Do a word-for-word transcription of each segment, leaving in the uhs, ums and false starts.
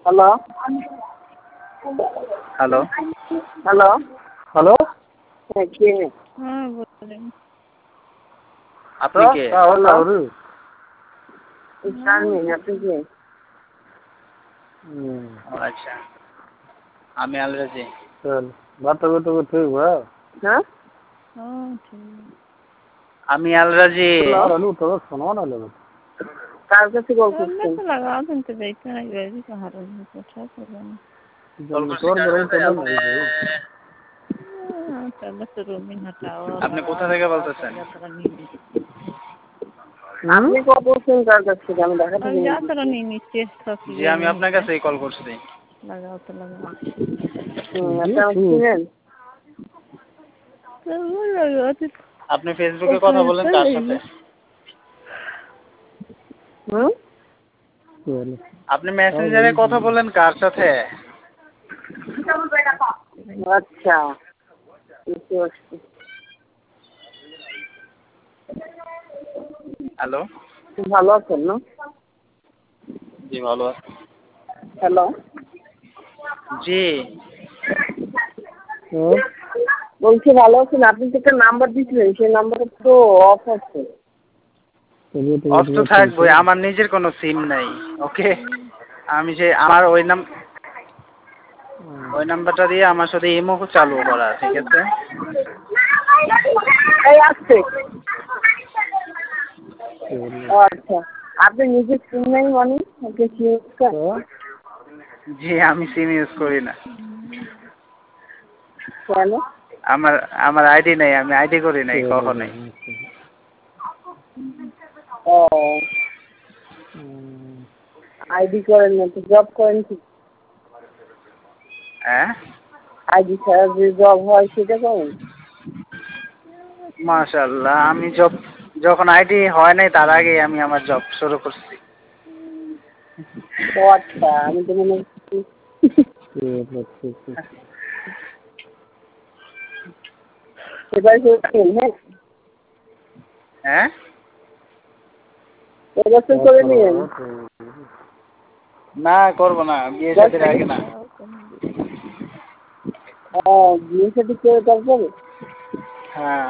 Hello hello hello hello হ্যাঁ কে হ্যাঁ বলেন। আপনি কে? হ্যালো হ্যালো শারমিন আপনি কে? ও আচ্ছা, আমি আলরাজি। চল বাতা বাতা ঠিক বা হ্যাঁ হ্যাঁ ঠিক। আমি আলরাজি। আর আলু তো শোনো না লেগে কার কাছে কল मैं করছেন? तो लगा दिन तो बैठा है गई कहाँ रही पूछा तो কল করছি তোর কার গরম সাথে? তো আপনি चलो तो रूम में हटाओ আপনি কোথা থেকে বলতেছেন? আপনি কল করছেন কার কাছ থেকে? আমি দেখা और থেকে जा तो नहीं नीचे सब জি আমি আপনার কাছেই কল করছি। लगाओ तो लगाओ হুম আপনি আমাকে চিনেন? तो वो लगाओ तो আপনি ফেসবুকে কথা বলেন কার সাথে? হুম আপনি মেসেঞ্জারে কথা বলেন কার সাথে? আচ্ছা বুঝতে পারছি। হ্যালো ভালো আছেন না? জি ভালো আছি। হ্যালো জি বলছি ভালো আছেন? আপনি তো একটা নাম্বার দিয়েছিলেন, সেই নাম্বারটা তো অফ আছে। অফ তো থাকবই, আমার নিজের কোনো সিম নাই। ওকে, আমি যে আমার ওই নাম ওই নাম্বারটা দিয়ে আমার সাথে ইমো চালু করা, ঠিক আছে? এই আসছে। ও আচ্ছা, আপনি নিজে সিম নাই মানে আপনি কি ইউজ করেন? জি আমি সিম ইউজ করি না। কেন? আমার আমার আইডি নাই, আমি আইডি করি নাই কখনোই। ও আইডি করেন না তো জব করেন কি? হ্যাঁ আইডি ছাড়া যে জব হয় সেটা করেন? মাশাআল্লাহ, আমি জব যখন আইডি হয় নাই তার আগে আমি আমার জব শুরু করছি। ও আচ্ছা, আমি তো মনে করছি এবার করছেন। হ্যাঁ হ্যাঁ এবছর করে নিয়েন। না করবো না, বিয়ে শাদীর আগে না। ও বিয়ে শাদী করে তারপরে? হ্যাঁ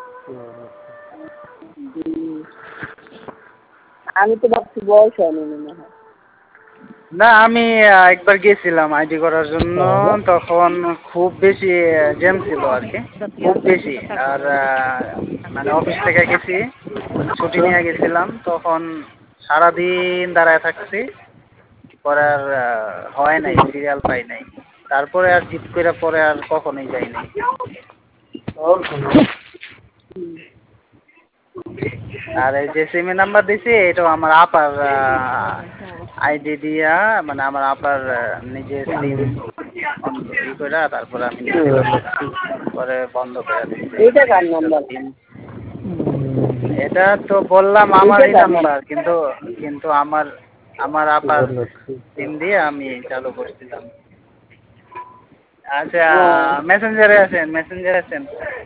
হুম, আমি তো ভাবছি বয়স হয়নি মনে হয়। না আমি আহ, একবার গেছিলাম আইডি করার জন্য, তখন খুব বেশি জ্যাম ছিল আর কি, খুব বেশি। আর আহ, মানে অফিস থেকে গেছি, ছুটি নিয়ে গেছিলাম, তখন সারাদিন দাঁড়ায় থাকছি, পরে আর আহ, হয় নাই, সিরিয়াল পাই নাই। তারপরে আর জিত করে পরে আর কখনোই যাই নাই। আর এই যে সিমে নাম্বার দিছি এটাও আমার আপার আইডি দিয়া, মানে আমার আপার নিজের সিম ই করে তারপরে আমি নিয়েছিলাম, পরে বন্ধ করে দিচ্ছি। এইটা কার নাম্বার? এটা তো বললাম আমারই এইটা কার নাম্বার? নাম্বার, কিন্তু কিন্তু আমার আমার আপার সিম দিয়ে আমি চালু করছিলাম। আচ্ছা ও মেসেঞ্জারে আছেন, মেসেঞ্জারে আছেন?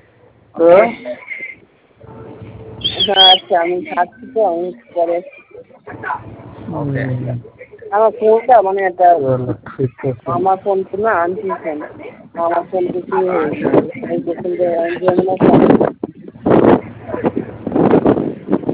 হ্যাঁ আচ্ছা, আমি থাকছি তো, আমি পরে ওকে আমার ফোনটা মানে একটা আমার ফোন তো না আনটি ফোন, আমার ফোন তো কি হয়ে গেছে, এই যে